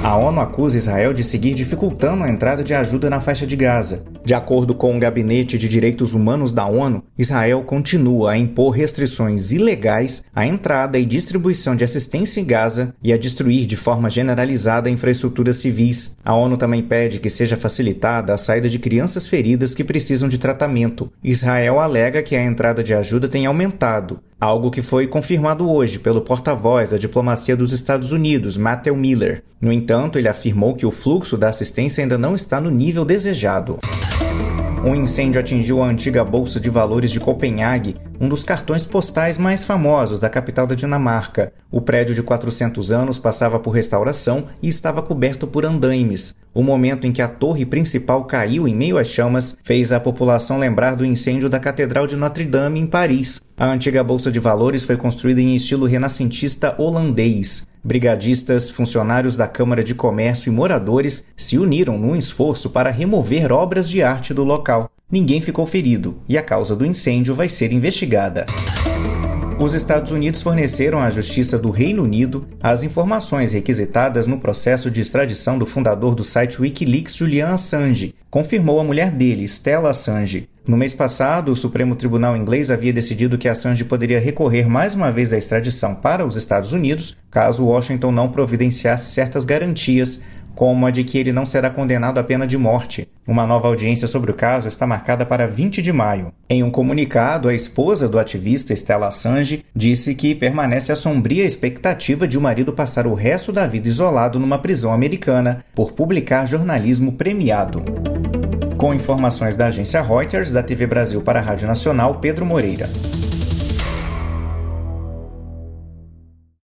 A ONU acusa Israel de seguir dificultando a entrada de ajuda na faixa de Gaza. De acordo com o Gabinete de Direitos Humanos da ONU, Israel continua a impor restrições ilegais à entrada e distribuição de assistência em Gaza e a destruir de forma generalizada infraestruturas civis. A ONU também pede que seja facilitada a saída de crianças feridas que precisam de tratamento. Israel alega que a entrada de ajuda tem aumentado, algo que foi confirmado hoje pelo porta-voz da diplomacia dos Estados Unidos, Matthew Miller. No entanto, ele afirmou que o fluxo da assistência ainda não está no nível desejado. Um incêndio atingiu a antiga Bolsa de Valores de Copenhague, um dos cartões postais mais famosos da capital da Dinamarca. O prédio de 400 anos passava por restauração e estava coberto por andaimes. O momento em que a torre principal caiu em meio às chamas fez a população lembrar do incêndio da Catedral de Notre-Dame, em Paris. A antiga Bolsa de Valores foi construída em estilo renascentista holandês. Brigadistas, funcionários da Câmara de Comércio e moradores se uniram num esforço para remover obras de arte do local. Ninguém ficou ferido e a causa do incêndio vai ser investigada. Os Estados Unidos forneceram à Justiça do Reino Unido as informações requisitadas no processo de extradição do fundador do site Wikileaks, Julian Assange, confirmou a mulher dele, Stella Assange. No mês passado, o Supremo Tribunal inglês havia decidido que Assange poderia recorrer mais uma vez à extradição para os Estados Unidos, caso Washington não providenciasse certas garantias, como a de que ele não será condenado à pena de morte. Uma nova audiência sobre o caso está marcada para 20 de maio. Em um comunicado, a esposa do ativista Stella Assange disse que permanece a sombria expectativa de o marido passar o resto da vida isolado numa prisão americana por publicar jornalismo premiado. Com informações da agência Reuters, da TV Brasil para a Rádio Nacional, Pedro Moreira.